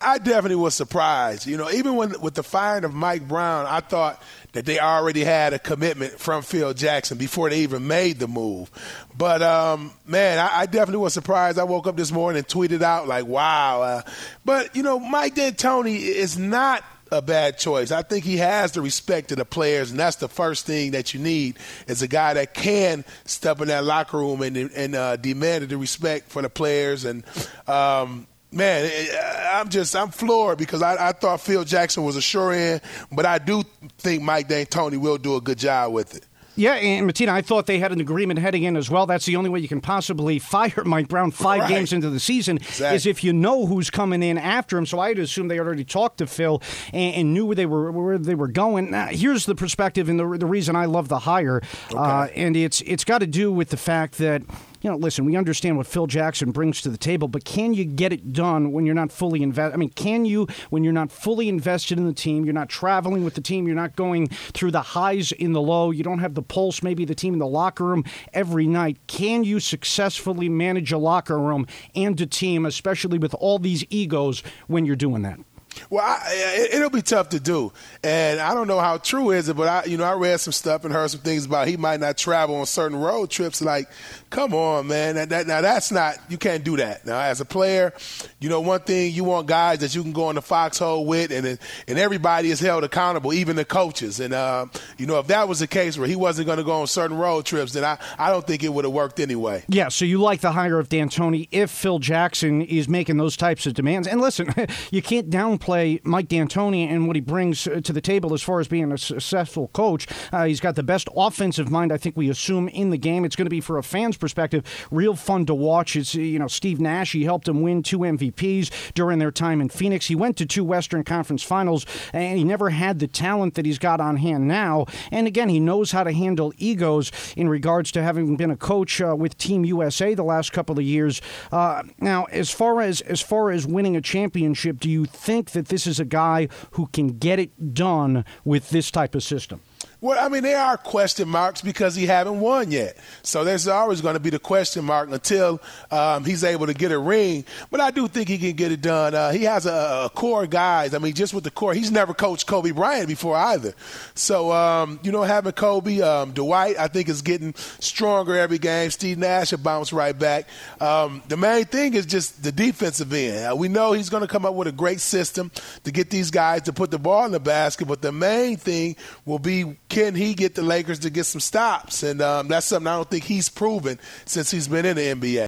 I definitely was surprised. Even with the firing of Mike Brown, I thought that they already had a commitment from Phil Jackson before they even made the move. But, man, I definitely was surprised. I woke up this morning and tweeted out, like, wow. But, Mike D'Antoni is not a bad choice. I think he has the respect of the players, and that's the first thing that you need is a guy that can step in that locker room and demand the respect for the players. And, man, I'm floored because I thought Phil Jackson was a sure end, but I do think Mike D'Antoni will do a good job with it. Yeah, and Martina, I thought they had an agreement heading in as well. That's the only way you can possibly fire Mike Brown five games into the season is if you know who's coming in after him. So I'd assume they already talked to Phil and knew where they were going. Now, here's the perspective and the reason I love the hire, and it's got to do with the fact that, listen, we understand what Phil Jackson brings to the table, but can you get it done when you're not fully invested? I mean, can you, when you're not fully invested in the team, you're not traveling with the team, you're not going through the highs in the low, you don't have the pulse, maybe the team in the locker room every night, can you successfully manage a locker room and a team, especially with all these egos, when you're doing that? Well, it'll be tough to do, and I don't know how true is it, but I read some stuff and heard some things about he might not travel on certain road trips. Like, come on, man, now that's not, you can't do that. Now, as a player, one thing, you want guys that you can go in the foxhole with, and everybody is held accountable, even the coaches. And if that was the case where he wasn't going to go on certain road trips, then I don't think it would have worked anyway. Yeah, so you like the hire of D'Antoni if Phil Jackson is making those types of demands. And listen, you can't downplay Mike D'Antoni and what he brings to the table as far as being a successful coach. He's got the best offensive mind, I think we assume, in the game. It's going to be, for a fan's perspective, real fun to watch. It's, Steve Nash, he helped him win 2 MVPs during their time in Phoenix. He went to 2 Western Conference Finals, and he never had the talent that he's got on hand now. And again, he knows how to handle egos in regards to having been a coach with Team USA the last couple of years. Now, as far as winning a championship, do you think that this is a guy who can get it done with this type of system? Well, I mean, there are question marks because he haven't won yet. So there's always going to be the question mark until he's able to get a ring. But I do think he can get it done. He has a core of guys. I mean, just with the core, he's never coached Kobe Bryant before either. So, having Kobe, Dwight, I think is getting stronger every game. Steve Nash will bounce right back. The main thing is just the defensive end. We know he's going to come up with a great system to get these guys to put the ball in the basket. But the main thing will be, can he get the Lakers to get some stops? And that's something I don't think he's proven since he's been in the NBA.